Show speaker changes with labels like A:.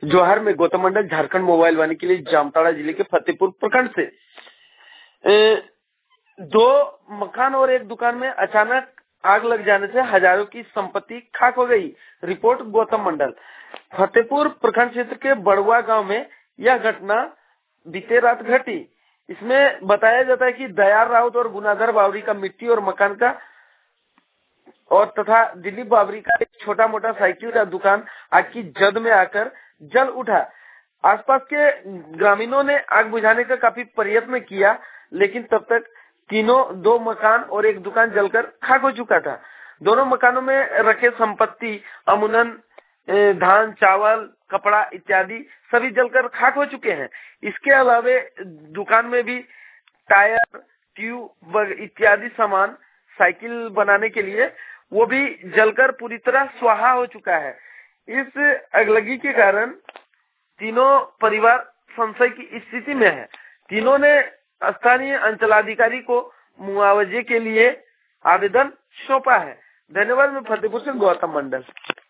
A: जोहार में गौतम मंडल, झारखंड मोबाइल वाणी के लिए जामताड़ा जिले के फतेहपुर प्रखंड से दो मकान और एक दुकान में अचानक आग लग जाने से हजारों की संपत्ति खाक हो गई। रिपोर्ट गौतम मंडल। फतेहपुर प्रखंड क्षेत्र के बड़ुआ गांव में यह घटना बीते रात घटी। इसमें बताया जाता है कि दयाल राउत और गुनाधर बावरी का मिट्टी और मकान का और तथा दिलीप बावरी का एक छोटा मोटा साइकिल का दुकान आग की जद में आकर जल उठा। आसपास के ग्रामीणों ने आग बुझाने का काफी प्रयत्न किया, लेकिन तब तक दो मकान और एक दुकान जलकर खाक हो चुका था। दोनों मकानों में रखे संपत्ति अमूमन धान, चावल, कपड़ा इत्यादि सभी जलकर खाक हो चुके हैं। इसके अलावे दुकान में भी टायर, ट्यूब इत्यादि सामान साइकिल बनाने के लिए वो भी जलकर पूरी तरह स्वाहा हो चुका है। इस अगलगी के कारण तीनों परिवार संशय की स्थिति में है। तीनों ने स्थानीय अंचलाधिकारी को मुआवजे के लिए आवेदन सौंपा है। धन्यवाद। मैं फतेहपुर से गौतम मंडल।